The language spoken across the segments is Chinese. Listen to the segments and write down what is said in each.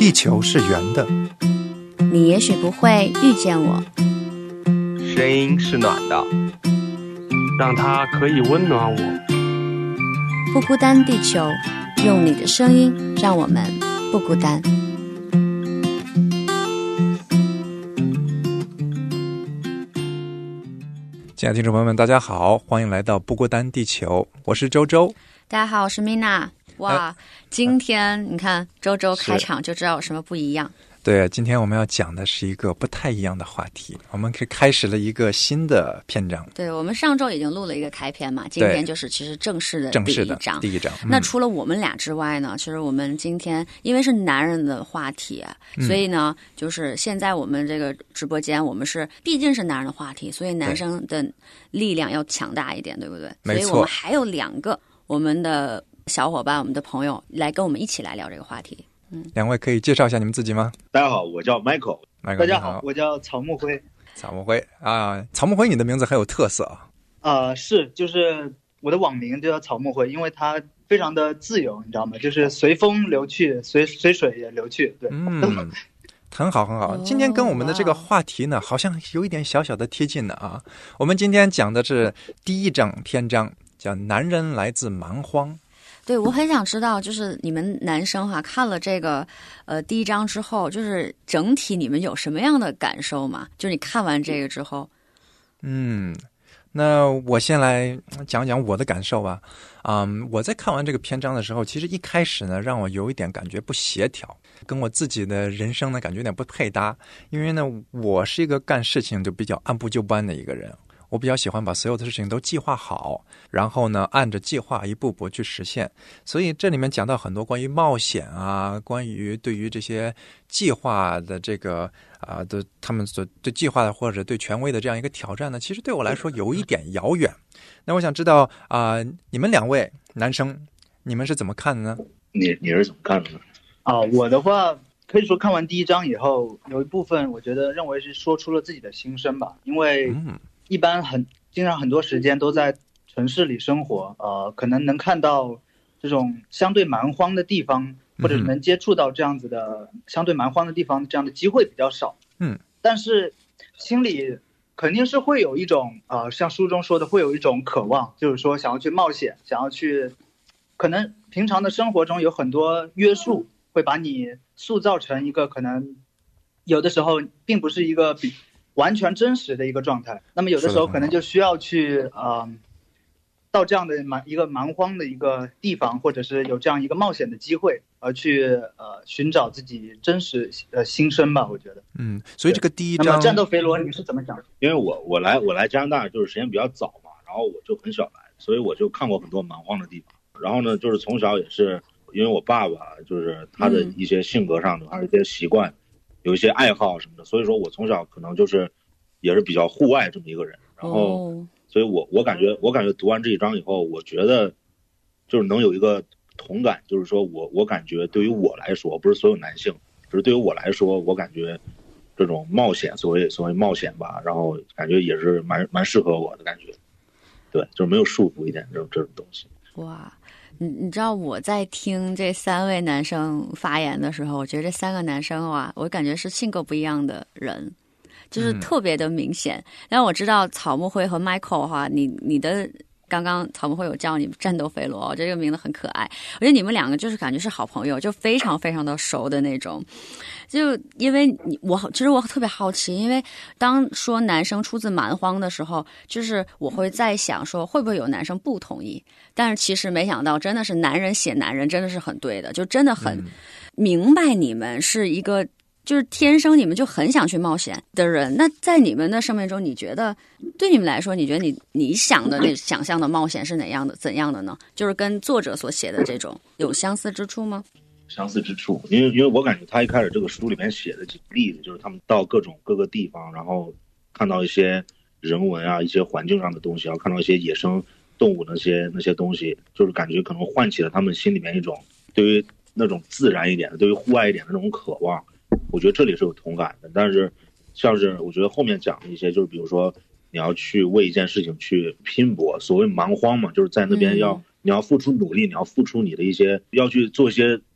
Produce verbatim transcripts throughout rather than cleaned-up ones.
地球是圆的， 你也许不会遇见我。 声音是暖的， 让它可以温暖我。 不孤单地球，用你的声音让我们不孤单。 亲爱的听众朋友们，大家好，欢迎来到不孤单地球，我是周周。 大家好，我是 Mina。哇、呃、今天你看周周开场就知道有什么不一样。 对，今天我们要讲的是一个不太一样的话题，我们开始了一个新的篇章。 对，我们上周已经录了一个开篇嘛，今天就是其实正式的第一章。 第一章、嗯、 那除了我们俩之外呢，其实我们今天因为是男人的话题，嗯、所以呢就是现在我们这个直播间我们是毕竟是男人的话题，所以男生的力量要强大一点， 对, 对不对？ 没错。 所以我们还有两个我们的小伙伴，我们的朋友来跟我们一起来聊这个话题。嗯， 两位可以介绍一下你们自己吗？ 大家好，我叫 Michael。 大家好，我叫曹木辉。 曹木辉啊，曹木辉，你的名字很有特色啊。 呃，是，就是我的网名就叫曹木辉，因为它非常的自由，你知道吗？就是随风流去，随随水也流去。对， 嗯，很好很好。今天跟我们的这个话题呢，好像有一点小小的贴近的啊。我们今天讲的是第一章篇章，叫男人来自蛮荒。 对，我很想知道，就是你们男生哈、啊、看了这个呃第一章之后，就是整体你们有什么样的感受吗？就是你看完这个之后。 嗯，那我先来讲讲我的感受吧。嗯，我在看完这个篇章的时候，其实一开始呢，让我有一点感觉不协调，跟我自己的人生呢感觉有点不配搭。因为呢，我是一个干事情就比较按部就班的一个人。我比较喜欢把所有的事情都计划好，然后呢按着计划一步步去实现。所以这里面讲到很多关于冒险啊，关于对于这些计划的这个啊、呃、的他们所对计划的或者对权威的这样一个挑战呢，其实对我来说有一点遥远。那我想知道啊、呃，你们两位男生，你们是怎么看的呢？ 你你是怎么看的呢？ 啊，我的话可以说看完第一章以后，有一部分我觉得认为是说出了自己的心声吧，因为嗯。一般很经常很多时间都在城市里生活，呃，可能能看到这种相对蛮荒的地方，或者能接触到这样子的相对蛮荒的地方，这样的机会比较少。 嗯， 但是心里肯定是会有一种呃，像书中说的，会有一种渴望，就是说想要去冒险，想要去，可能平常的生活中有很多约束，会把你塑造成一个可能有的时候并不是一个比。完全真实的一个状态，那么有的时候可能就需要去呃，到这样的蛮一个蛮荒的一个地方，或者是有这样一个冒险的机会，而去呃寻找自己真实呃心声吧，我觉得。 嗯，所以这个第一章， 那么战斗肥罗你是怎么讲？ 因为我我来我来加拿大就是时间比较早嘛，然后我就很小来，所以我就看过很多蛮荒的地方。然后呢，就是从小也是因为我爸爸就是他的一些性格上的，还有一些习惯。有一些爱好什么的，所以说我从小可能就是也是比较户外这么一个人，然后所以我我感觉我感觉读完这一章以后，我觉得就是能有一个同感，就是说我我感觉对于我来说，不是所有男性，只是对于我来说，我感觉这种冒险，所谓所谓冒险吧，然后感觉也是蛮蛮适合我的感觉，对，就是没有束缚一点这种这种东西。 哇。你你知道我在听这三位男生发言的时候，我觉得这三个男生啊，我感觉是性格不一样的人，就是特别的明显。然后我知道草木辉和 Michael 哈，你你的刚刚草木辉有叫你战斗肥罗，我觉得这个名字很可爱。我觉得你们两个就是感觉是好朋友，就非常非常的熟的那种。就因为你我其实我特别好奇，因为当说男生出自蛮荒的时候，就是我会在想说会不会有男生不同意，但是其实没想到真的是男人写男人真的是很对的，就真的很明白你们是一个就是天生你们就很想去冒险的人。那在你们的生命中，你觉得对你们来说，你觉得你你想的那想象的冒险是哪样的怎样的呢？就是跟作者所写的这种有相似之处吗？ 相似之处，因为因为我感觉他一开始这个书里面写的几个例子，就是他们到各种各个地方，然后看到一些人文啊，一些环境上的东西，然后看到一些野生动物那些那些东西，就是感觉可能唤起了他们心里面一种对于那种自然一点的、对于户外一点的那种渴望。我觉得这里是有同感的，但是像是我觉得后面讲的一些，就是比如说你要去为一件事情去拼搏，所谓蛮荒嘛，就是在那边要、嗯、你要付出努力，你要付出你的一些要去做一些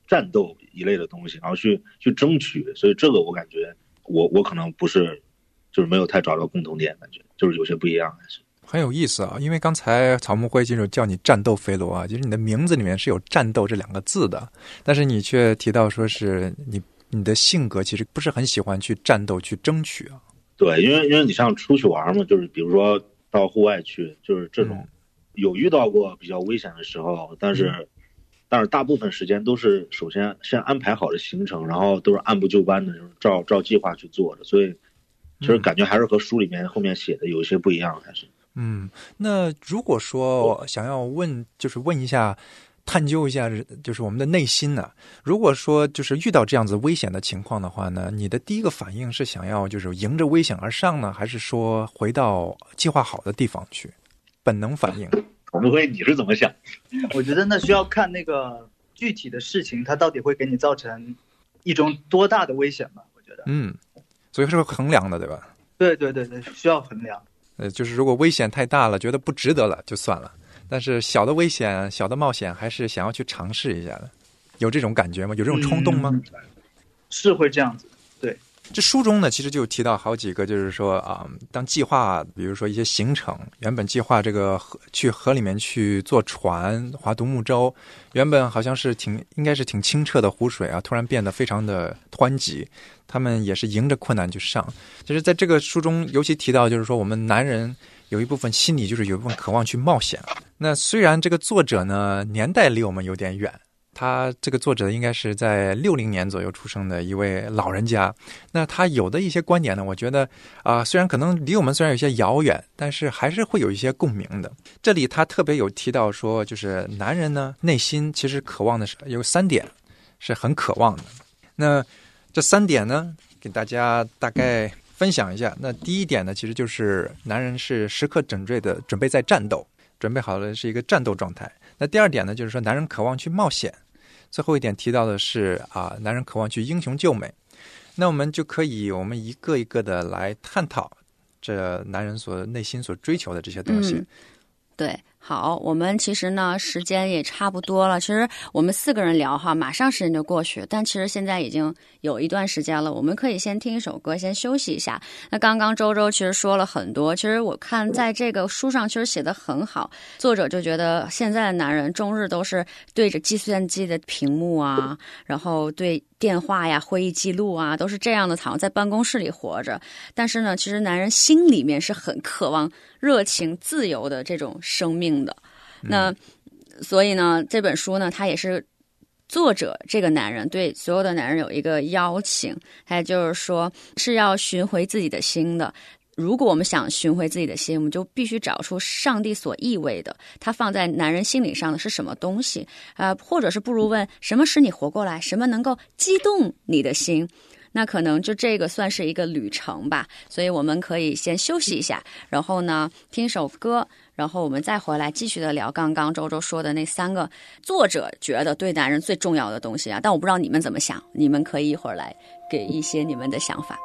战斗一类的东西，然后去去争取，所以这个我感觉我我可能不是，就是没有太找到共同点，感觉就是有些不一样，还是很有意思啊。因为刚才草木灰金属叫你战斗飞罗啊，其实你的名字里面是有战斗这两个字的，但是你却提到说是你你的性格其实不是很喜欢去战斗去争取啊。 对，因为因为你像出去玩嘛，就是比如说到户外去，就是这种、嗯、有遇到过比较危险的时候，但是、嗯、但是大部分时间都是首先先安排好的行程，然后都是按部就班的，就是照照计划去做的，所以其实感觉还是和书里面后面写的有一些不一样，还是。 嗯，那如果说想要问，就是问一下，探究一下，就是我们的内心呢、啊？如果说就是遇到这样子危险的情况的话呢，你的第一个反应是想要就是迎着危险而上呢，还是说回到计划好的地方去？本能反应。 我们会，你是怎么想？ 我觉得那需要看那个具体的事情，它到底会给你造成一种多大的危险吧？我觉得， 嗯，所以是衡量的，对吧？ 对对对对，需要衡量。 呃，就是如果危险太大了，觉得不值得了，就算了。但是小的危险、小的冒险，还是想要去尝试一下的。有这种感觉吗？有这种冲动吗？ 嗯、是会这样子。对， 这书中呢，其实就提到好几个，就是说啊、呃，当计划，比如说一些行程，原本计划这个河去河里面去坐船、划独木舟，原本好像是挺应该是挺清澈的湖水啊，突然变得非常的湍急。他们也是迎着困难去上。其实在这个书中尤其提到，就是说我们男人有一部分心理就是有一部分渴望去冒险。那虽然这个作者呢年代离我们有点远，他这个作者应该是在六零年左右出生的一位老人家。那他有的一些观点呢，我觉得啊、呃，虽然可能离我们虽然有些遥远，但是还是会有一些共鸣的。这里他特别有提到说，就是男人呢内心其实渴望的是有三点，是很渴望的。那这三点呢，给大家大概分享一下。那第一点呢，其实就是男人是时刻准备的，准备在战斗，准备好了是一个战斗状态。那第二点呢，就是说男人渴望去冒险。最后一点提到的是啊，男人渴望去英雄救美。那我们就可以，我们一个一个的来探讨这男人所内心所追求的这些东西。 嗯，对。好，我们其实呢时间也差不多了。其实我们四个人聊哈，马上时间就过去，但其实现在已经有一段时间了，我们可以先听一首歌，先休息一下。那刚刚周周其实说了很多，其实我看在这个书上其实写得很好，作者就觉得现在的男人终日都是对着计算机的屏幕啊，然后对电话呀、会议记录啊，都是这样的，好像在办公室里活着。但是呢，其实男人心里面是很渴望热情、自由的这种生命的。那所以呢，这本书呢，它也是作者这个男人对所有的男人有一个邀请，他就是说是要寻回自己的心的。如果我们想寻回自己的心，我们就必须找出上帝所意味的，他放在男人心理上的是什么东西啊、呃？或者是不如问，什么使你活过来？什么能够激动你的心？那可能就这个算是一个旅程吧。所以我们可以先休息一下，然后呢听首歌，然后我们再回来继续的聊刚刚周周说的那三个作者觉得对男人最重要的东西啊。但我不知道你们怎么想，你们可以一会儿来给一些你们的想法。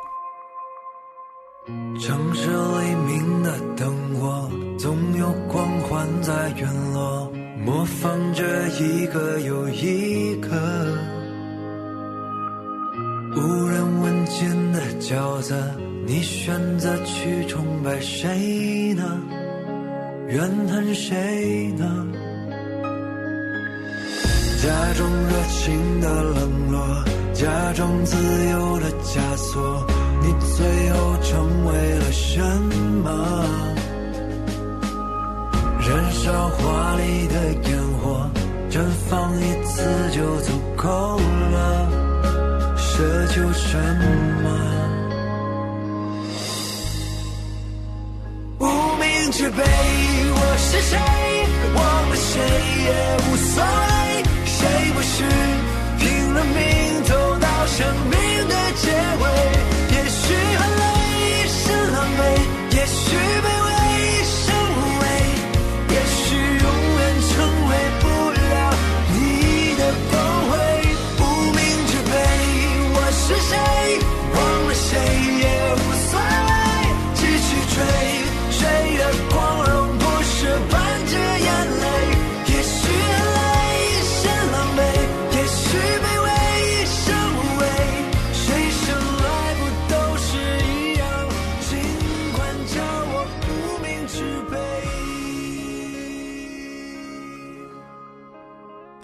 城市黎明的灯火，总有光环在陨落，模仿着一个又一个无人问津的角色，你选择去崇拜谁呢？怨恨谁呢？假装热情的冷落，假装自由的枷锁，你最后成为了什么？燃烧华丽的烟火，绽放一次就足够了，奢求什么？无名之辈，我是谁？忘了谁也无所谓，谁不是拼了命走到生命的结尾？也许很累是狼狈，也许卑微是无畏，也许永远成为不了你的光辉。无名之辈，我是谁？忘了谁也无所谓，继续追，追的光荣不是伴着眼泪，也许很累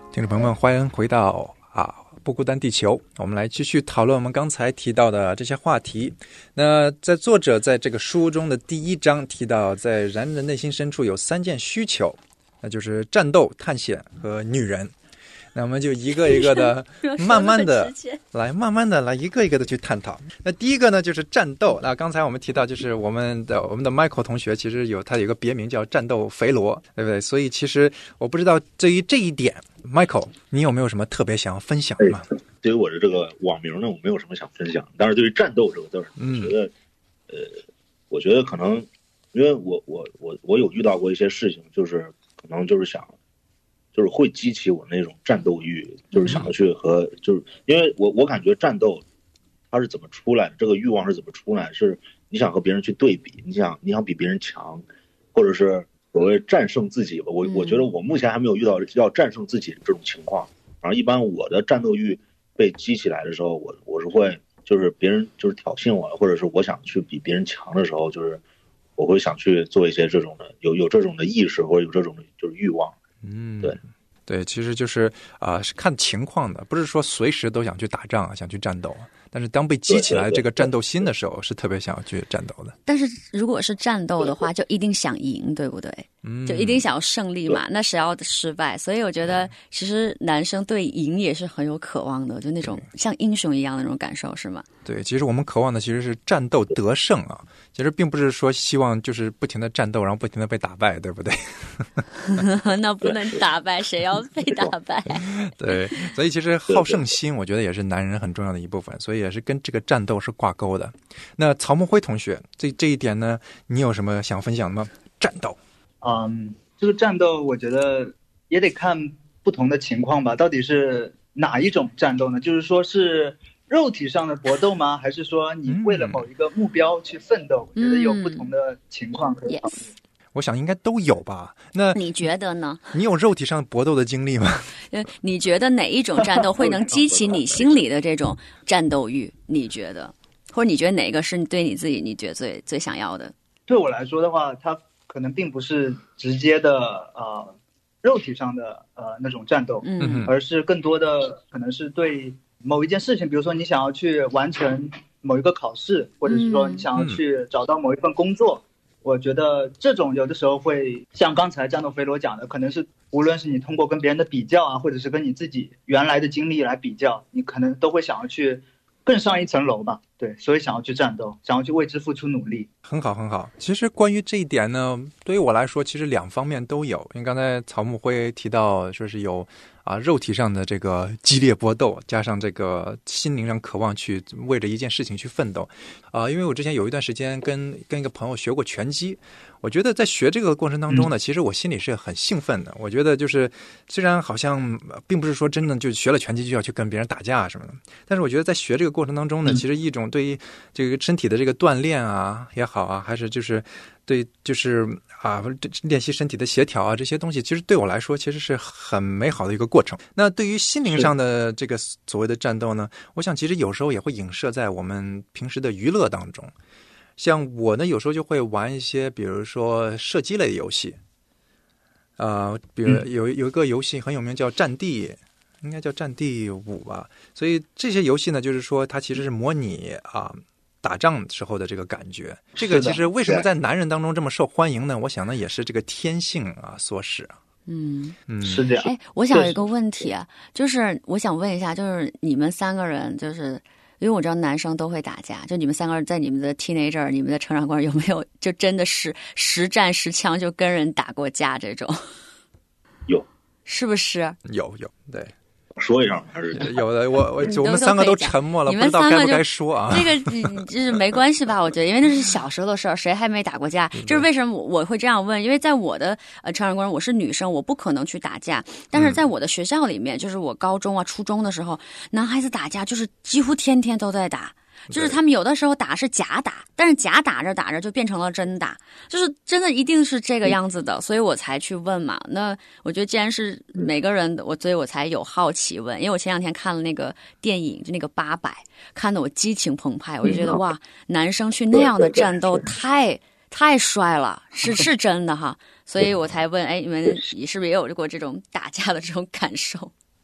听众朋友们，欢迎回到啊不孤单地球，我们来继续讨论我们刚才提到的这些话题。那在作者在这个书中的第一章提到，在人的内心深处有三件需求，那就是战斗、探险和女人。那我们就一个一个的慢慢的来慢慢的来一个一个的去探讨。那第一个呢就是战斗。那刚才我们提到就是我们的我们的 Michael 同学其实有他有个别名叫战斗肥罗，对不对？所以其实我不知道对于这一点 Michael 你有没有什么特别想要分享的吗？ 对于我的这个网名呢，我没有什么想分享，但是对于战斗这个字儿，我觉得、嗯、呃我觉得可能因为我我我我有遇到过一些事情，就是可能就是想就是会激起我那种战斗欲，就是想要去和，就是因为我我感觉战斗它是怎么出来的，这个欲望是怎么出来，是你想和别人去对比，你想你想比别人强，或者是所谓战胜自己吧。我我觉得我目前还没有遇到要战胜自己这种情况。然后一般我的战斗欲被激起来的时候，我我是会就是别人就是挑衅我，或者是我想去比别人强的时候，就是我会想去做一些这种的有有这种的意识，或者有这种的就是欲望。 嗯， 对对，其实就是啊、呃，是看情况的，不是说随时都想去打仗，想去战斗。但是当被激起来这个战斗心的时候，是特别想要去战斗的。 但是如果是战斗的话，就一定想赢，对不对？嗯，就一定想要胜利嘛。那谁要失败？所以我觉得，其实男生对赢也是很有渴望的，就那种像英雄一样的那种感受，是吗？ 对，其实我们渴望的其实是战斗得胜啊。其实并不是说希望就是不停的战斗，然后不停的被打败，对不对？ 那不能打败，谁要被打败？ 对，所以其实好胜心，我觉得也是男人很重要的一部分，所以也是跟这个战斗是挂钩的。那曹木辉同学，这这一点呢，你有什么想分享的吗？战斗， 嗯，这个战斗，我觉得也得看不同的情况吧。到底是哪一种战斗呢？就是说是肉体上的搏斗吗？还是说你为了某一个目标去奋斗？ 嗯、 我觉得有不同的情况可以考虑。 Yes. 我想应该都有吧。那你觉得呢？ 你有肉体上搏斗的经历吗？ 你觉得哪一种战斗会能激起你心里的这种战斗欲？你觉得，或者你觉得哪个是对你自己你觉得最最想要的？ 对我来说的话，它可能并不是直接的呃肉体上的呃那种战斗， 嗯， 而是更多的可能是对某一件事情，比如说你想要去完成某一个考试，或者是说你想要去找到某一份工作。嗯，我觉得这种有的时候会像刚才战斗肥罗讲的，可能是无论是你通过跟别人的比较啊，或者是跟你自己原来的经历来比较，你可能都会想要去更上一层楼吧。对，所以想要去战斗，想要去为之付出努力。 很好很好。其实关于这一点呢，对于我来说其实两方面都有。因为刚才曹木辉提到说是有啊肉体上的这个激烈搏斗，加上这个心灵上渴望去为着一件事情去奋斗啊。因为我之前有一段时间跟跟一个朋友学过拳击，我觉得在学这个过程当中呢、嗯、其实我心里是很兴奋的。我觉得就是虽然好像并不是说真的就学了拳击就要去跟别人打架什么的，但是我觉得在学这个过程当中呢、嗯、其实一种对于这个身体的这个锻炼啊也好啊，还是就是对就是啊练习身体的协调啊，这些东西其实对我来说其实是很美好的一个过程。那对于心灵上的这个所谓的战斗呢，我想其实有时候也会影射在我们平时的娱乐当中。像我呢有时候就会玩一些比如说射击类的游戏，呃比如有有一个游戏很有名叫战地，应该叫战地五吧。所以这些游戏呢就是说它其实是模拟啊打仗时候的这个感觉。这个其实为什么在男人当中这么受欢迎呢？我想呢也是这个天性啊所使。 嗯嗯，是这样。 哎，我想有一个问题啊，就是我想问一下，就是你们三个人，就是因为我知道男生都会打架，就你们三个人在你们的 teenager 你们的成长过程有没有就真的是实战实枪就跟人打过架这种？ 有， 是不是？ 有有，对。 说一声还是有的，我我我们三个都沉默了，不知道该不该说啊。 这个就是没关系吧？我觉得，因为那是小时候的事儿，谁还没打过架？就是为什么我会这样问？因为在我的呃成长过程，我是女生，我不可能去打架。但是在我的学校里面，就是我高中啊、初中的时候，男孩子打架就是几乎天天都在打。就是他们有的时候打是假打，但是假打着打着就变成了真打，就是真的一定是这个样子的，所以我才去问嘛。那我觉得既然是每个人，我所以我才有好奇问，因为我前两天看了那个电影，就那个八百，看得我激情澎湃，我就觉得哇，男生去那样的战斗太太帅了，是是真的哈，所以我才问，哎，你们是不是也有过这种打架的这种感受？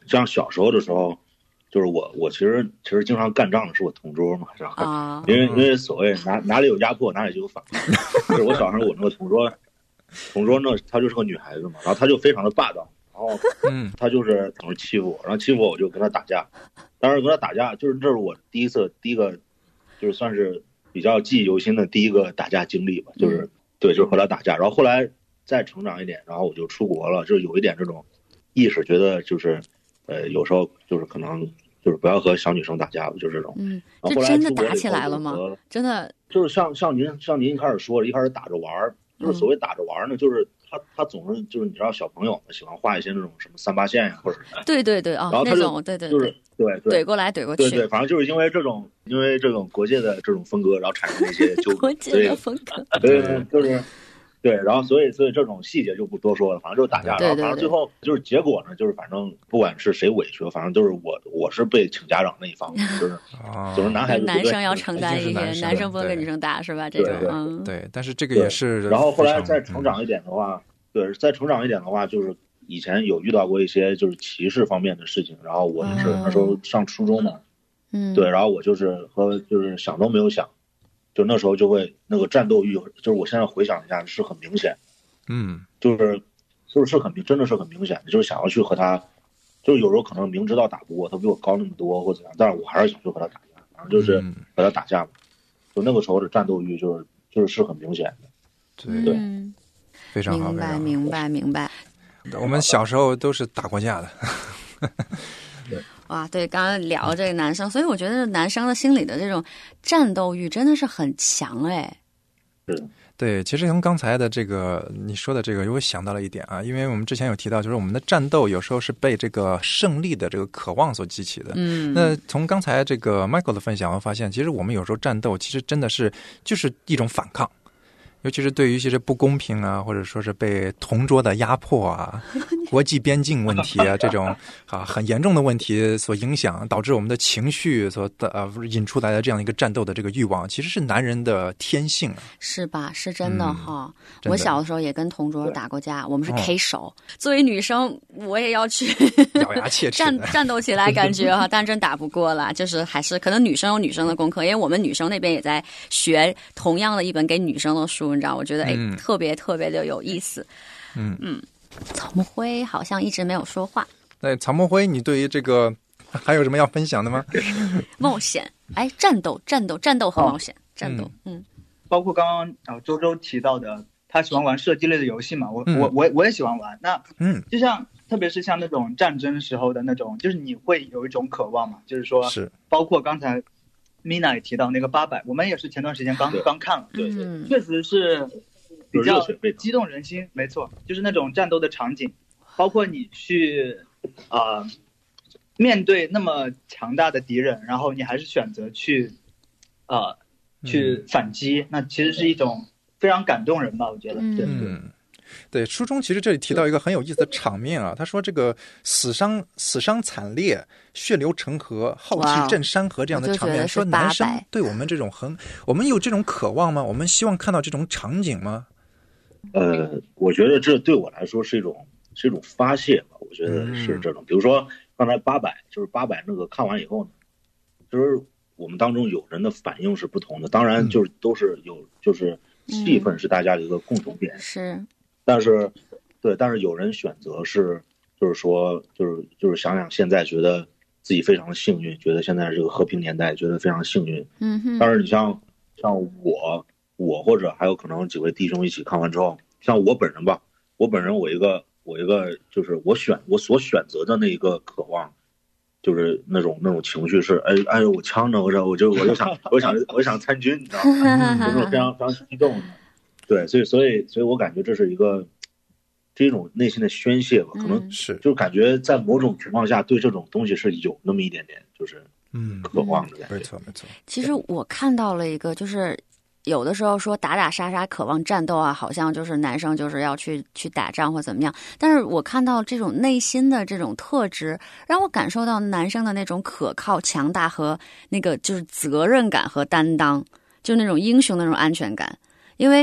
像小时候的时候，就是我我其实其实经常干仗的是我同桌嘛，是吧？ 啊， 因为因为所谓哪哪里有压迫哪里就有反抗。就是我小时候我那个同桌，同桌呢她就是个女孩子嘛，然后她就非常的霸道，然后嗯， 她就是总是欺负我，然后欺负我我就跟她打架。当时跟她打架，就是这是我第一次第一个，就是算是比较记忆犹新的第一个打架经历吧，就是、嗯、对，就是和她打架。然后后来再成长一点，然后我就出国了，就是有一点这种意识，觉得就是呃有时候就是可能就是不要和小女生打架，就是这种。 嗯，这真的打起来了吗？真的就是像像您像您一开始说的，一开始打着玩，就是所谓打着玩呢，就是他他总是就是你知道小朋友喜欢画一些那种什么三八线呀、啊，或者对对对啊， 然后他就对对就是对对怼过来怼过去， 对对，反正就是因为这种因为这种国界的这种分割，然后产生了一些纠葛， 国界的分割， 对对，就是。对，然后所以所以这种细节就不多说了，反正就是打架，然后反正最后就是结果呢，就是反正不管是谁委屈，反正就是我我是被请家长那一方，就是总是男孩子男生要承担一些， 男男生不能跟女生打是吧？这种嗯， 对，但是这个也是。 然后后来再成长一点的话，对，再成长一点的话，就是以前有遇到过一些就是歧视方面的事情，然后我是那时候上初中嘛， 嗯， 对，然后我就是和就是想都没有想。就那时候就会那个战斗欲，就是我现在回想一下是很明显， 嗯， 就是就是是很明，真的是很明显的，就是想要去和他，就是有时候可能明知道打不过他比我高那么多或者怎样，但是我还是想去和他打架，然后就是和他打架嘛，嗯、就那个时候的战斗欲就是就是是很明显的， 对对， 嗯、 非常好， 明白明白明白。 我们小时候都是打过架的。 对。 哇，对，刚刚聊这个男生，所以我觉得男生的心里的这种战斗欲真的是很强哎。 是。 对，其实从刚才的这个你说的这个，我想到了一点啊，因为我们之前有提到，就是我们的战斗有时候是被这个胜利的这个渴望所激起的。 嗯， 那从刚才这个 Michael 的分享，我发现，其实我们有时候战斗，其实真的是就是一种反抗。尤其是对于一些不公平啊，或者说是被同桌的压迫啊、国际边境问题啊这种啊很严重的问题所影响，导致我们的情绪所呃引出来的这样一个战斗的这个欲望，其实是男人的天性啊， 是吧？是真的哈、 嗯。 我小的时候也跟同桌打过架，我们是 K 手。哦、作为女生，我也要去咬牙切齿战战斗起来，感觉哈，但真打不过了。就是还是可能女生有女生的功课，因为我们女生那边也在学同样的一本给女生的书。你知道，我觉得哎、嗯，特别特别的有意思。 嗯嗯，曹木辉好像一直没有说话。 对，曹木辉，你对于这个还有什么要分享的吗？ 冒险，哎，战斗，战斗，战斗和冒险，哦、战斗，嗯， 包括刚刚啊、呃、周周提到的，他喜欢玩射击类的游戏嘛，我、嗯、我我我也喜欢玩。那嗯，就像特别是像那种战争时候的那种，就是你会有一种渴望嘛，就是说， 是包括刚才。Mina 也提到那个八百，我们也是前段时间刚刚看了， 对对， 确实是比较激动人心，没错，就是那种战斗的场景，包括你去啊、呃、面对那么强大的敌人，然后你还是选择去啊、呃、去反击、嗯，那其实是一种非常感动人吧，我觉得，对对。 嗯对，书中其实这里提到一个很有意思的场面啊，他说这个死伤死伤惨烈，血流成河，浩气震山河这样的场面，说男生对我们这种很，我们有这种渴望吗？我们希望看到这种场景吗？ 呃，我觉得这对我来说是一种是一种发泄吧，我觉得是这种。嗯、比如说刚才八百，就是八百那个看完以后呢，就是我们当中有人的反应是不同的，当然就是都是有，就是气氛是大家的一个共同点， 嗯、是。 但是，对，但是有人选择是，就是说，就是就是想想现在，觉得自己非常幸运，觉得现在这个和平年代，觉得非常幸运。 嗯哼。 但是你像像我，我或者还有可能几位弟兄一起看完之后，像我本人吧，我本人我一个我一个就是我选我所选择的那一个渴望，就是那种那种情绪是，哎哎，我枪呢，我说我就我就想我想我想参军，你知道吗？就是非常非常激动的。对，所以所以所以我感觉这是一个这种内心的宣泄吧，可能是就感觉在某种情况下对这种东西是有那么一点点就是嗯渴望的感觉。 没错没错。 其实我看到了一个，就是有的时候说打打杀杀渴望战斗啊，好像就是男生就是要去去打仗或怎么样，但是我看到这种内心的这种特质，让我感受到男生的那种可靠强大和那个就是责任感和担当，就那种英雄的那种安全感。因为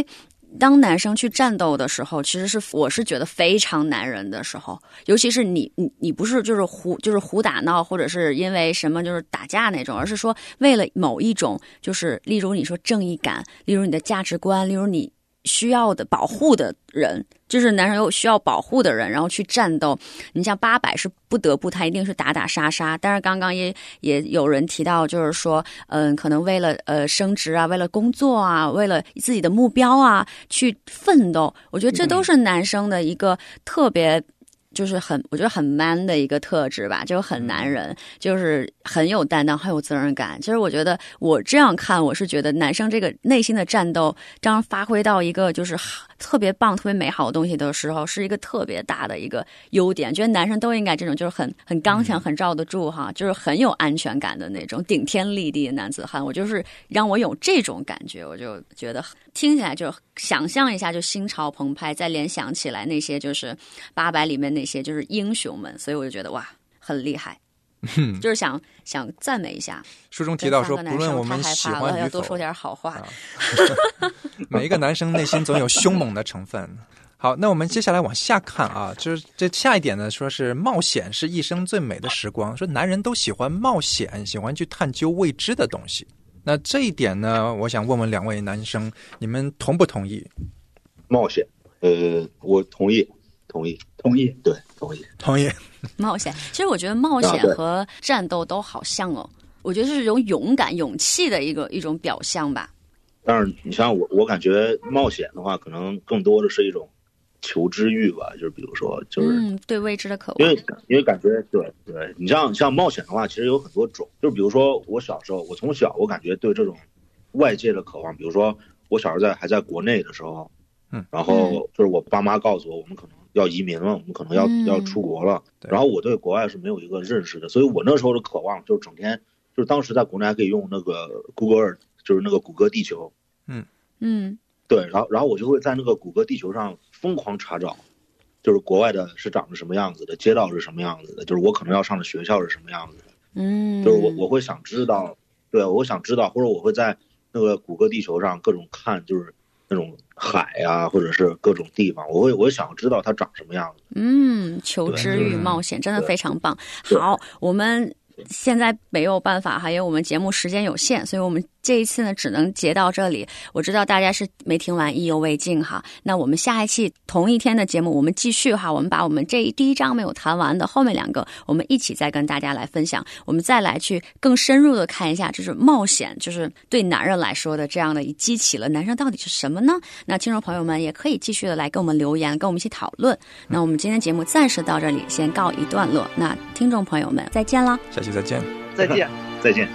当男生去战斗的时候，其实是我是觉得非常男人的时候，尤其是你你你不是就是胡就是胡打闹，或者是因为什么就是打架那种，而是说为了某一种就是例如你说正义感，例如你的价值观，例如你需要的保护的人，就是男人有需要保护的人，然后去战斗。你像八百是不得不，他一定是打打杀杀。但是刚刚也也有人提到，就是说，嗯，可能为了呃升职啊，为了工作啊，为了自己的目标啊去奋斗。我觉得这都是男生的一个特别。就是很，我觉得很 man 的一个特质吧，就是很男人，就是很有担当，很有责任感。其实我觉得我这样看，我是觉得男生这个内心的战斗，这样发挥到一个就是特别棒、特别美好的东西的时候，是一个特别大的一个优点。觉得男生都应该这种，就是很很刚强、很罩得住哈，就是很有安全感的那种顶天立地的男子汉。我就是让我有这种感觉，我就觉得听起来就想象一下，就心潮澎湃，再联想起来那些就是八百里面那些就是英雄们，所以我就觉得哇，很厉害。就是想想赞美一下。 书中提到说，不论我们喜欢与否， 要多说点好话。 啊、每一个男生内心总有凶猛的成分。好，那我们接下来往下看啊，就是这下一点呢，说是冒险是一生最美的时光。说男人都喜欢冒险，喜欢去探究未知的东西。那这一点呢，我想问问两位男生，你们同不同意？ 冒险，呃，我同意，同意， 同意， 对，同意， 同意。 冒险，其实我觉得冒险和战斗都好像哦，我觉得是一种勇敢、勇气的一个一种表象吧。 但是你像我，我感觉冒险的话，可能更多的是一种求知欲吧，就是比如说，就是嗯，对未知的渴望。 因为因为感觉对对，你像像冒险的话，其实有很多种，就是比如说我小时候，我从小我感觉对这种外界的渴望，比如说我小时候在还在国内的时候， 嗯， 然后就是我爸妈告诉我，我们可能要移民了，我们可能要、嗯、要出国了，然后我对国外是没有一个认识的，所以我那时候的渴望就是整天就是当时在国内还可以用那个 Google Earth， 就是那个谷歌地球， 嗯嗯， 对，然后然后我就会在那个谷歌地球上疯狂查找，就是国外的是长得什么样子的，街道是什么样子的，就是我可能要上的学校是什么样子的， 嗯， 就是我我会想知道，对，我会想知道，或者我会在那个谷歌地球上各种看，就是那种海啊，或者是各种地方，我会我会想知道它长什么样子。 嗯，求知欲、冒险真的非常棒。好，我们现在没有办法哈，因为我们节目时间有限，所以我们这一次呢只能截到这里。我知道大家是没听完，意犹未尽哈。那我们下一期同一天的节目我们继续哈，我们把我们这第一章没有谈完的后面两个我们一起再跟大家来分享，我们再来去更深入的看一下就是冒险，就是对男人来说的这样的激起了男生到底是什么呢？那听众朋友们也可以继续的来跟我们留言，跟我们一起讨论。那我们今天节目暂时到这里先告一段落，那听众朋友们再见了， 下期再见， 再见， 再见。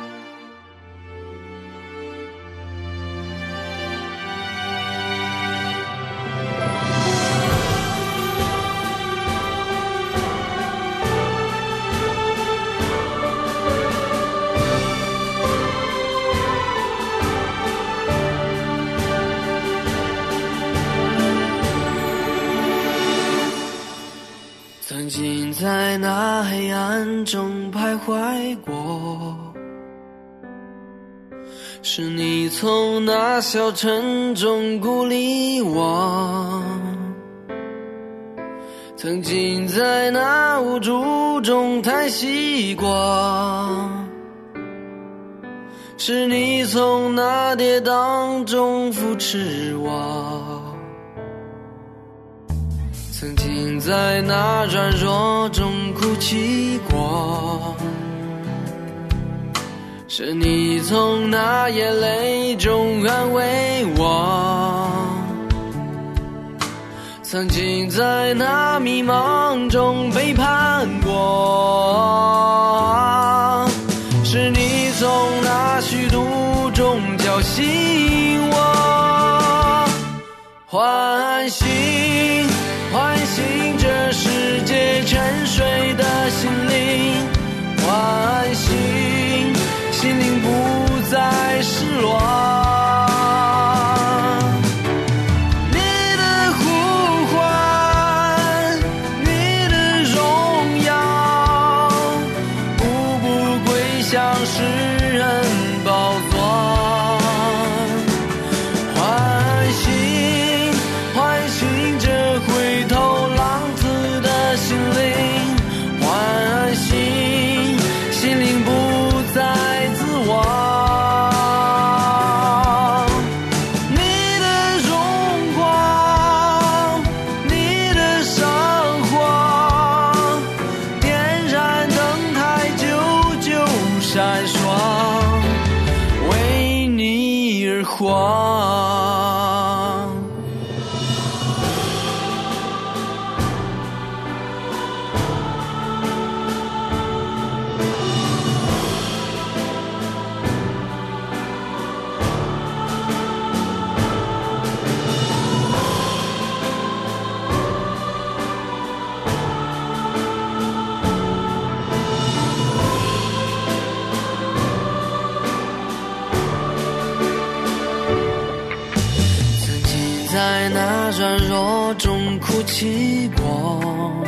曾经在那黑暗中徘徊过，是你从那小城中鼓励我，曾经在那无助中叹息过，是你从那跌宕中扶持我，曾经在那软弱中哭泣过，是你从那眼泪中安慰我，曾经在那迷茫中背叛过，是你从那虚度中叫醒我，唤醒唤醒这世界沉睡的心灵，唤醒心灵不再失落，你的呼唤，你的荣耀，步步归向世人宝座，唤醒慌。在那软弱中哭泣过，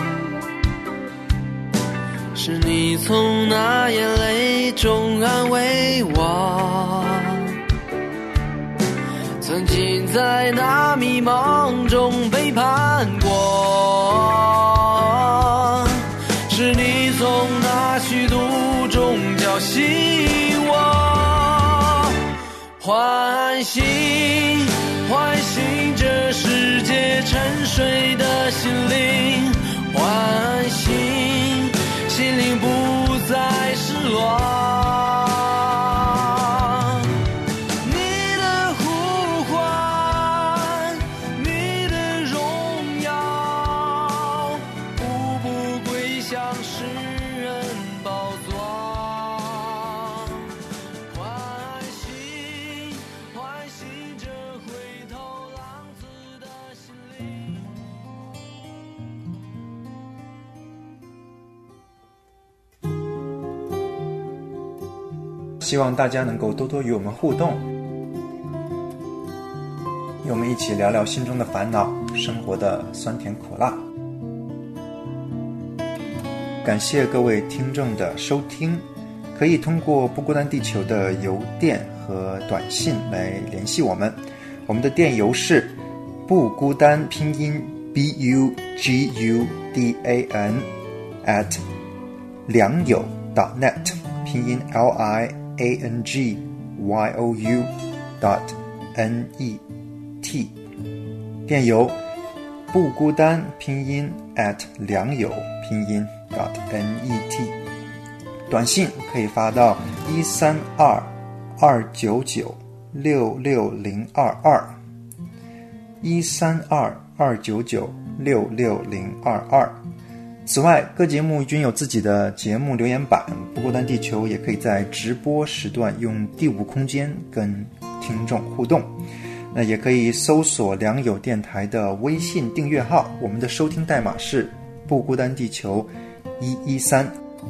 是你从那眼泪中安慰我，曾经在那迷茫中背叛过，是你从那虚度中叫醒我，唤醒唤醒这世界沉睡的心灵，唤醒心灵不再失落。你的呼唤，你的荣耀，步步归向世人宝座，唤醒唤醒这回头浪子的心灵。 希望大家能够多多与我们互动，与我们一起聊聊心中的烦恼，生活的酸甜苦辣。感谢各位听众的收听，可以通过不孤单地球的邮电和短信来联系我们。我们的电邮是不孤单拼音 B U G U D A N at 良友 .net 拼音 L I A N G Y O U dot N E T 电邮不孤单拼音 at 良友拼音 dot N E T 短信可以发到一三二二九九六六零二二一三二二九九六六零二二。此外，各节目均有自己的节目留言板，不孤单地球也可以在直播时段用第五空间跟听众互动。那也可以搜索良友电台的微信订阅号，我们的收听代码是不孤单地球一一三。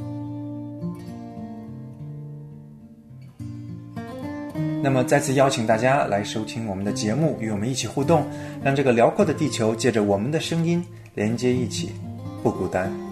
那么再次邀请大家来收听我们的节目，与我们一起互动，让这个辽阔的地球借着我们的声音连接一起，不孤单。